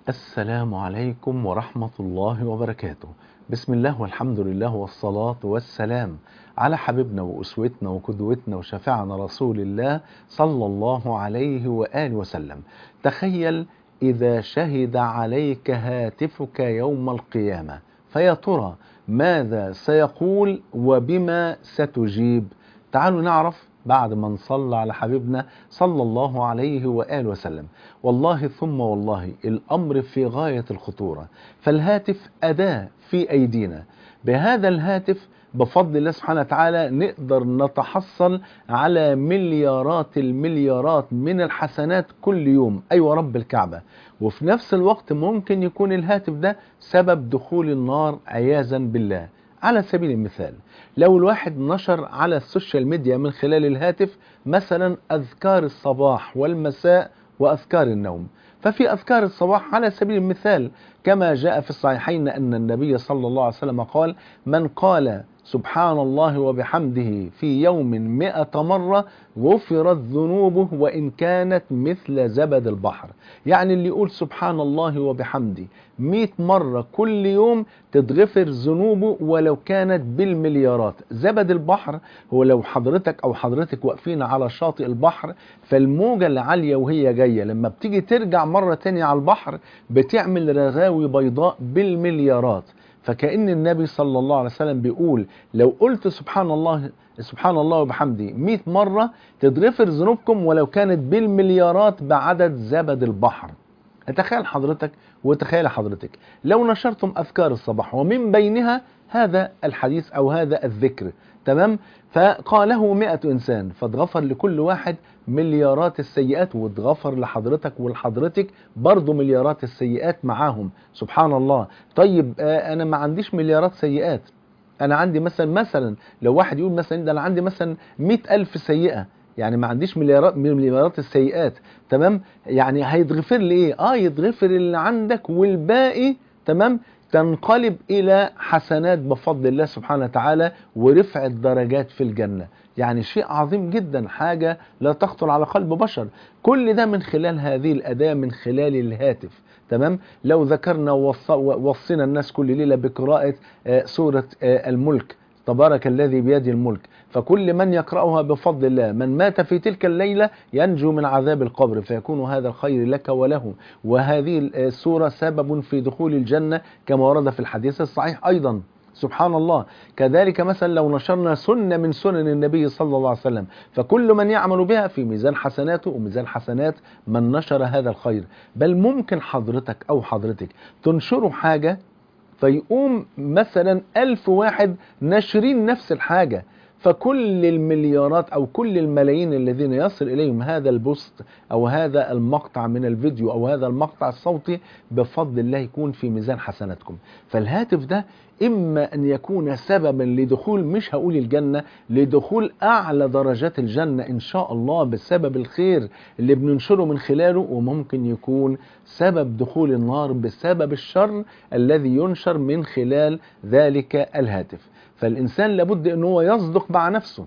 السلام عليكم ورحمة الله وبركاته. بسم الله والحمد لله والصلاة والسلام على حبيبنا وأسوتنا وقدوتنا وشفيعنا رسول الله صلى الله عليه وآله وسلم. تخيل إذا شهد عليك هاتفك يوم القيامة، فيا ترى ماذا سيقول وبما ستجيب؟ تعالوا نعرف بعد ما نصلى على حبيبنا صلى الله عليه وآله وسلم. والله ثم والله الأمر في غاية الخطورة، فالهاتف أداة في أيدينا. بهذا الهاتف بفضل الله سبحانه وتعالى نقدر نتحصل على مليارات المليارات من الحسنات كل يوم، أيوة رب الكعبة. وفي نفس الوقت ممكن يكون الهاتف ده سبب دخول النار عياذا بالله. على سبيل المثال، لو الواحد نشر على السوشيال ميديا من خلال الهاتف مثلا أذكار الصباح والمساء وأذكار النوم، ففي أذكار الصباح على سبيل المثال كما جاء في الصحيحين أن النبي صلى الله عليه وسلم قال: من قال سبحان الله وبحمده في يوم 100 مرة غفرت ذنوبه وإن كانت مثل زبد البحر. يعني اللي يقول سبحان الله وبحمده 100 مرة كل يوم تتغفر ذنوبه ولو كانت بالمليارات. زبد البحر هو لو حضرتك أو حضرتك واقفين على شاطئ البحر، فالموجة العالية وهي جاية لما بتيجي ترجع مرة تانية على البحر بتعمل رغاوي بيضاء بالمليارات. فكأن النبي صلى الله عليه وسلم بيقول لو قلت سبحان الله سبحان الله وبحمده 100 مرة تتغفر ذنوبكم ولو كانت بالمليارات بعدد زبد البحر. تخيل حضرتك وتخيل حضرتك لو نشرتم أذكار الصباح ومن بينها هذا الحديث أو هذا الذكر، تمام؟ فقاله 100 إنسان فاتغفر لكل واحد مليارات السيئات، واتغفر لحضرتك ولحضرتك برضو مليارات السيئات معاهم. سبحان الله. طيب أنا ما عنديش مليارات سيئات، أنا عندي مثلا لو واحد يقول مثلا ده أنا عندي مثلا 100,000 سيئة، يعني ما عنديش مليارات من مليارات السيئات، تمام؟ يعني هيتغفر لي ايه؟ يتغفر اللي عندك والباقي، تمام، تنقلب الى حسنات بفضل الله سبحانه وتعالى ورفع الدرجات في الجنة. يعني شيء عظيم جدا، حاجة لا تخطر على قلب بشر. كل ده من خلال هذه الأداة، من خلال الهاتف، تمام؟ لو ذكرنا وصينا الناس كل ليلة بقراءة سورة الملك، تبارك الذي بيده الملك، فكل من يقرأها بفضل الله من مات في تلك الليلة ينجو من عذاب القبر، فيكون هذا الخير لك وله. وهذه السورة سبب في دخول الجنة كما ورد في الحديث الصحيح أيضا. سبحان الله. كذلك مثلا لو نشرنا سنة من سنن النبي صلى الله عليه وسلم، فكل من يعمل بها في ميزان حسناته وميزان حسنات من نشر هذا الخير. بل ممكن حضرتك أو حضرتك تنشروا حاجة فيقوم مثلا 1000 واحد ناشرين نفس الحاجة، فكل المليارات أو كل الملايين الذين يصل إليهم هذا البوست أو هذا المقطع من الفيديو أو هذا المقطع الصوتي بفضل الله يكون في ميزان حسناتكم. فالهاتف ده إما أن يكون سببا لدخول، مش هقول الجنة، لدخول أعلى درجات الجنة إن شاء الله بسبب الخير اللي بننشره من خلاله، وممكن يكون سبب دخول النار بسبب الشر الذي ينشر من خلال ذلك الهاتف. فالإنسان لابد أنه هو يصدق مع نفسه.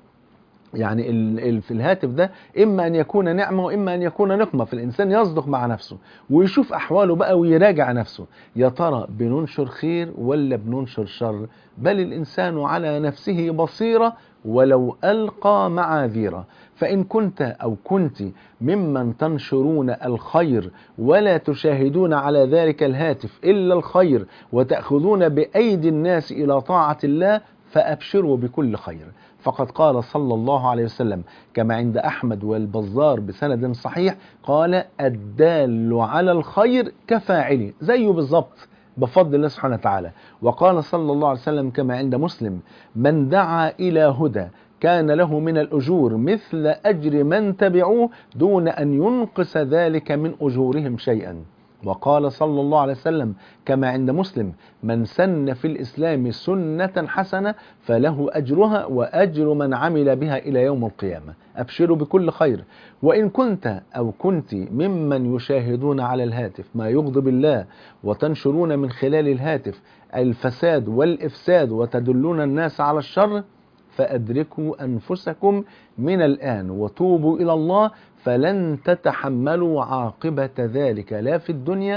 يعني في الهاتف ده إما أن يكون نعمة وإما أن يكون نقمة، فالإنسان يصدق مع نفسه ويشوف أحواله بقى ويراجع نفسه، يا ترى بننشر خير ولا بننشر شر؟ بل الإنسان على نفسه بصيرة ولو ألقى معاذيره. فإن كنت أو كنت ممن تنشرون الخير ولا تشاهدون على ذلك الهاتف إلا الخير وتأخذون بأيدي الناس إلى طاعة الله، فأبشروا بكل خير. فقد قال صلى الله عليه وسلم كما عند أحمد والبزار بسند صحيح، قال: الدال على الخير كفاعله، زيه بالضبط بفضل الله سبحانه وتعالى. وقال صلى الله عليه وسلم كما عند مسلم: من دعا إلى هدى كان له من الأجور مثل أجر من تبعوه دون أن ينقص ذلك من أجورهم شيئا. وقال صلى الله عليه وسلم كما عند مسلم: من سن في الإسلام سنة حسنة فله أجرها وأجر من عمل بها إلى يوم القيامة. أبشروا بكل خير. وإن كنت أو كنت ممن يشاهدون على الهاتف ما يغضب الله وتنشرون من خلال الهاتف الفساد والإفساد وتدلون الناس على الشر، فأدركوا أنفسكم من الآن وتوبوا إلى الله، فلن تتحملوا عاقبة ذلك لا في الدنيا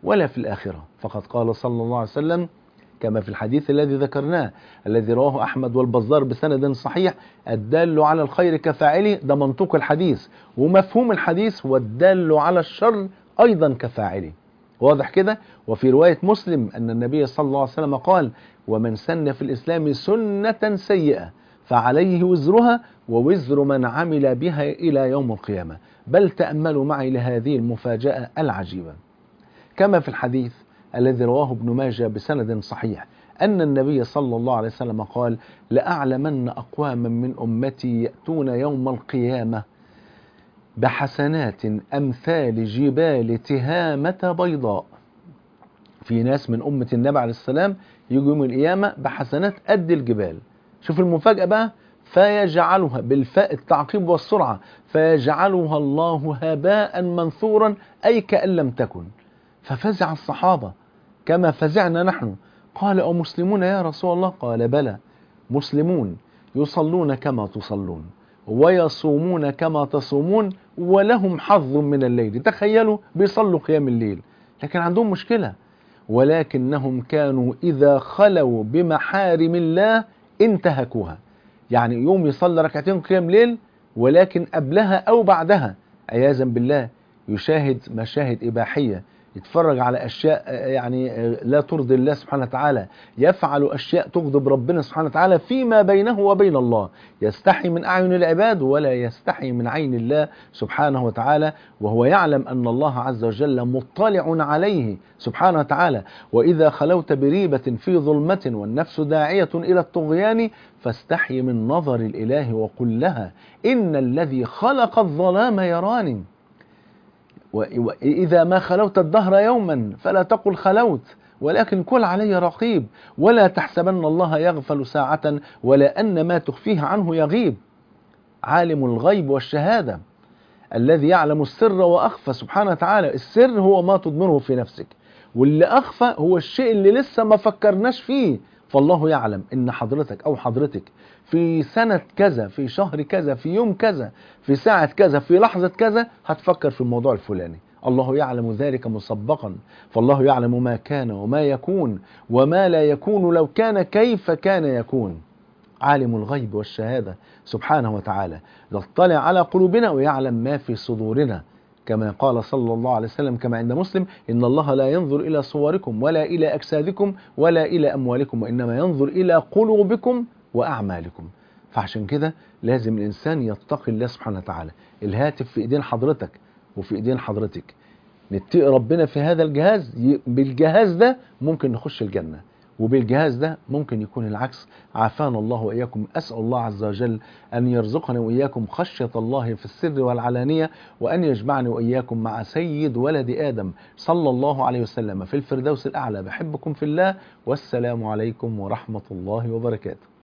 ولا في الآخرة. فقد قال صلى الله عليه وسلم كما في الحديث الذي ذكرناه الذي رواه أحمد والبزار بسند صحيح: الدال على الخير كفاعله. ده منطوق الحديث، ومفهوم الحديث: والدال على الشر أيضا كفاعله. واضح كده؟ وفي رواية مسلم أن النبي صلى الله عليه وسلم قال: ومن سن في الإسلام سنة سيئة فعليه وزرها ووزر من عمل بها إلى يوم القيامة. بل تأملوا معي لهذه المفاجأة العجيبة. كما في الحديث الذي رواه ابن ماجه بسند صحيح أن النبي صلى الله عليه وسلم قال: لأعلمن أقواما من أمتي يأتون يوم القيامة بحسنات أمثال جبال تهامة بيضاء. في ناس من أمة النبي عليه السلام يجوا يوم القيامة بحسنات قد الجبال. شوف المفاجأة بقى: فيجعلها بالفاء التعقيب والسرعة، فيجعلها الله هباء منثورا، أي كأن لم تكن. ففزع الصحابة كما فزعنا نحن. قال: أو مسلمون يا رسول الله؟ قال: بلى، مسلمون يصلون كما تصلون ويصومون كما تصومون ولهم حظ من الليل. تخيلوا بيصلوا قيام الليل، لكن عندهم مشكلة: ولكنهم كانوا إذا خلوا بمحارم الله انتهكوها. يعني يوم يصلي ركعتين قيام ليل، ولكن قبلها أو بعدها عياذا بالله يشاهد مشاهد إباحية، يتفرج على أشياء يعني لا ترضي الله سبحانه وتعالى، يفعل أشياء تغضب ربنا سبحانه وتعالى فيما بينه وبين الله. يستحي من أعين العباد ولا يستحي من عين الله سبحانه وتعالى، وهو يعلم أن الله عز وجل مطلع عليه سبحانه وتعالى. وإذا خلوت بريبة في ظلمة والنفس داعية إلى الطغيان فاستحي من نظر الإله وقل لها: إن الذي خلق الظلام يراني. وإذا ما خلوت الدهر يوما فلا تقل خلوت، ولكن كل علي رقيب. ولا تحسبن الله يغفل ساعة ولا أن ما تخفيه عنه يغيب. عالم الغيب والشهادة الذي يعلم السر وأخفى سبحانه وتعالى. السر هو ما تضمره في نفسك، واللي أخفى هو الشيء اللي لسه ما فكرناش فيه. فالله يعلم إن حضرتك أو حضرتك في سنة كذا، في شهر كذا، في يوم كذا، في ساعة كذا، في لحظة كذا هتفكر في الموضوع الفلاني. الله يعلم ذلك مسبقا. فالله يعلم ما كان وما يكون وما لا يكون لو كان كيف كان يكون. عالم الغيب والشهادة سبحانه وتعالى يطلع على قلوبنا ويعلم ما في صدورنا، كما قال صلى الله عليه وسلم كما عند مسلم: إن الله لا ينظر إلى صوركم ولا إلى أجسادكم ولا إلى أموالكم وإنما ينظر إلى قلوبكم وأعمالكم. فعشان كده لازم الإنسان يتقي الله سبحانه وتعالى. الهاتف في إيدين حضرتك وفي إيدين حضرتك، نتقي ربنا في هذا الجهاز. بالجهاز ده ممكن نخش الجنة، وبالجهاز ده ممكن يكون العكس. عافانا الله وإياكم. أسأل الله عز وجل أن يرزقنا وإياكم خشية الله في السر والعلانية، وأن يجمعني وإياكم مع سيد ولد آدم صلى الله عليه وسلم في الفردوس الأعلى. بحبكم في الله، والسلام عليكم ورحمة الله وبركاته.